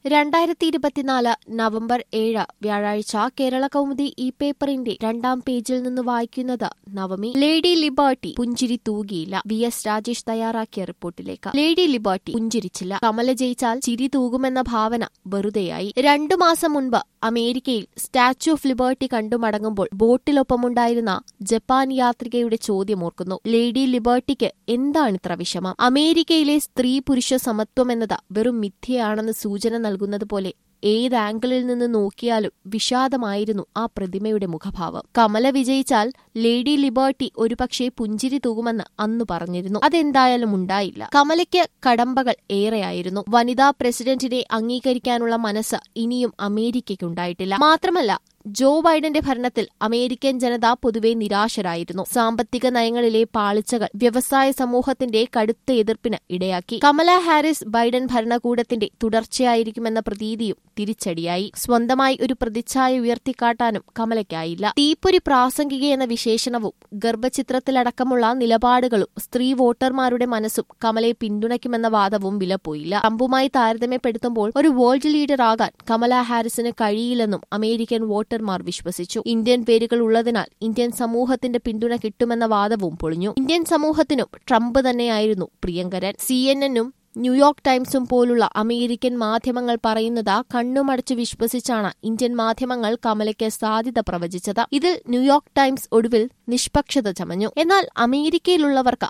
2024 November 7 വ്യാഴാഴ്ച കേരള കൗമുദി ഈ പേപ്പറിന്റെ 2ാം പേജിൽ നിന്ന് വായിക്കുന്നത് നവമി. ലേഡി ലിബർട്ടി പുഞ്ചിരി തൂകിയില്ല. VS രാജേഷ് തയ്യാറാക്കിയ റിപ്പോർട്ടിലേക്ക്. Lady liberty പുഞ്ചിരിച്ചില്ല. കമല ജയിച്ചാൽ ചിരി തൂകുമെന്ന ഭാവന വെറുതെയായി. 2 മാസം മുൻപ് അമേരിക്കയിൽ സ്റ്റാച്യു ഓഫ് ലിബർട്ടി കണ്ടു മടങ്ങുമ്പോൾ ബോട്ടിലൊപ്പമുണ്ടായിരുന്ന ജപ്പാൻ യാത്രികയുടെ ചോദ്യമോർക്കുന്നു. ലേഡി ലിബർട്ടിക്ക് എന്താണിത്ര വിഷമം? അമേരിക്കയിലെ സ്ത്രീ പുരുഷ സമത്വം എന്നത് വെറും മിഥ്യയാണെന്ന് സൂചന നൽകുന്നത് പോലെ ഏത് ആംഗിളിൽ നിന്ന് നോക്കിയാലും വിഷാദമായിരുന്നു ആ പ്രതിമയുടെ മുഖഭാവം. കമല വിജയിച്ചാൽ ലേഡി ലിബർട്ടി ഒരുപക്ഷെ പുഞ്ചിരി തൂകുമെന്ന് അന്നു പറഞ്ഞിരുന്നു. അതെന്തായാലും ഉണ്ടായില്ല. കമലയ്ക്ക് കടമ്പകൾ ഏറെയായിരുന്നു. വനിതാ പ്രസിഡന്റിനെ അംഗീകരിക്കാനുള്ള മനസ്സ് ഇനിയും അമേരിക്കയ്ക്കുണ്ടായിട്ടില്ല. മാത്രമല്ല, ജോ ബൈഡന്റെ ഭരണത്തിൽ അമേരിക്കൻ ജനത പൊതുവെ നിരാശരായിരുന്നു. സാമ്പത്തിക നയങ്ങളിലെ പാളിച്ചകൾ വ്യവസായ സമൂഹത്തിന്റെ കടുത്ത എതിർപ്പിന് ഇടയാക്കി. കമല ഹാരിസ് ബൈഡൻ ഭരണകൂടത്തിന്റെ തുടർച്ചയായിരിക്കുമെന്ന പ്രതീതിയും തിരിച്ചടിയായി. സ്വന്തമായി ഒരു പ്രതിച്ഛായ ഉയർത്തിക്കാട്ടാനും കമലയ്ക്കായില്ല. തീപ്പൊരി പ്രാസംഗികയെന്ന വിശേഷണവും ഗർഭചിത്രത്തിലടക്കമുള്ള നിലപാടുകളും സ്ത്രീ വോട്ടർമാരുടെ മനസ്സും കമലയെ പിന്തുണയ്ക്കുമെന്ന വാദവും വിലപ്പോയില്ല. ട്രംപുമായി താരതമ്യപ്പെടുത്തുമ്പോൾ ഒരു വേൾഡ് ലീഡർ ആകാൻ കമല ഹാരിസിന് കഴിയില്ലെന്നും അമേരിക്കൻ വോട്ടർമാർ വിശ്വസിച്ചു. ഇന്ത്യൻ പേരുകൾ ഉള്ളതിനാൽ ഇന്ത്യൻ സമൂഹത്തിന്റെ പിന്തുണ കിട്ടുമെന്ന വാദവും പൊളിഞ്ഞു. ഇന്ത്യൻ സമൂഹത്തിനും ട്രംപ് തന്നെയായിരുന്നു പ്രിയങ്കരൻ. CNN-ഉം ന്യൂയോർക്ക് ടൈംസും പോലുള്ള അമേരിക്കൻ മാധ്യമങ്ങൾ പറയുന്നത് കണ്ണുമടച്ചു വിശ്വസിച്ചാണ് ഇന്ത്യൻ മാധ്യമങ്ങൾ കമലയ്ക്ക് സാധ്യത പ്രവചിച്ചത്. ഇതിൽ ന്യൂയോർക്ക് ടൈംസ് ഒടുവിൽ നിഷ്പക്ഷത ചമഞ്ഞു. എന്നാൽ അമേരിക്കയിലുള്ളവർക്ക്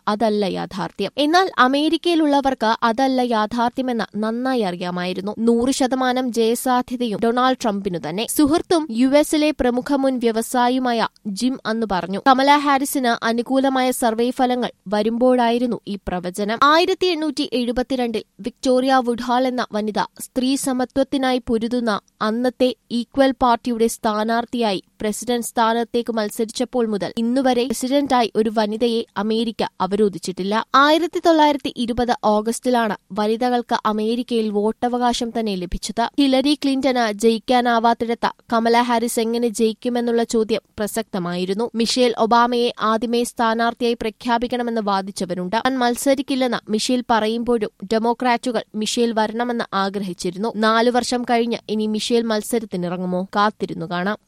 അതല്ല യാഥാർത്ഥ്യമെന്ന് നന്നായി അറിയാമായിരുന്നു. 100% ജയസാധ്യതയും ഡൊണാൾഡ് ട്രംപിനു തന്നെ. സുഹൃത്തും US-ലെ പ്രമുഖ മുൻ വ്യവസായിയുമായ ജിം അന്ന് പറഞ്ഞു, കമല ഹാരിസിന് അനുകൂലമായ സർവേ ഫലങ്ങൾ വരുമ്പോഴായിരുന്നു ഈ പ്രവചനം. 1872 വിക്ടോറിയ വുഡ്ഹാൾ എന്ന വനിത സ്ത്രീ സമത്വത്തിനായി പൊരുതുന്ന അന്നത്തെ ഈക്വൽ പാർട്ടിയുടെ സ്ഥാനാർത്ഥിയായി പ്രസിഡന്റ് സ്ഥാനത്തേക്ക് മത്സരിച്ചപ്പോൾ മുതൽ ഇന്നുവരെ പ്രസിഡന്റായി ഒരു വനിതയെ അമേരിക്ക അവരോധിച്ചിട്ടില്ല. 1920 ഓഗസ്റ്റിലാണ് വനിതകൾക്ക് അമേരിക്കയിൽ വോട്ടവകാശം തന്നെ ലഭിച്ചത്. ഹിലരി ക്ലിന്റന് ജയിക്കാനാവാത്തിടത്ത് കമല ഹാരിസ് എങ്ങനെ ജയിക്കുമെന്നുള്ള ചോദ്യം പ്രസക്തമായിരുന്നു. മിഷേൽ ഒബാമയെ ആദ്യമേ സ്ഥാനാർത്ഥിയായി പ്രഖ്യാപിക്കണമെന്ന് വാദിച്ചവരുണ്ട്. താൻ മത്സരിക്കില്ലെന്ന് മിഷേൽ പറയുമ്പോഴും ഡെമോക്രാറ്റുകൾ മിഷേൽ വരണമെന്ന് ആഗ്രഹിച്ചിരുന്നു. 4 വർഷം കഴിഞ്ഞ് ഇനി മിഷേൽ മത്സരത്തിനിറങ്ങുമോ? കാത്തിരുന്നു കാണാം.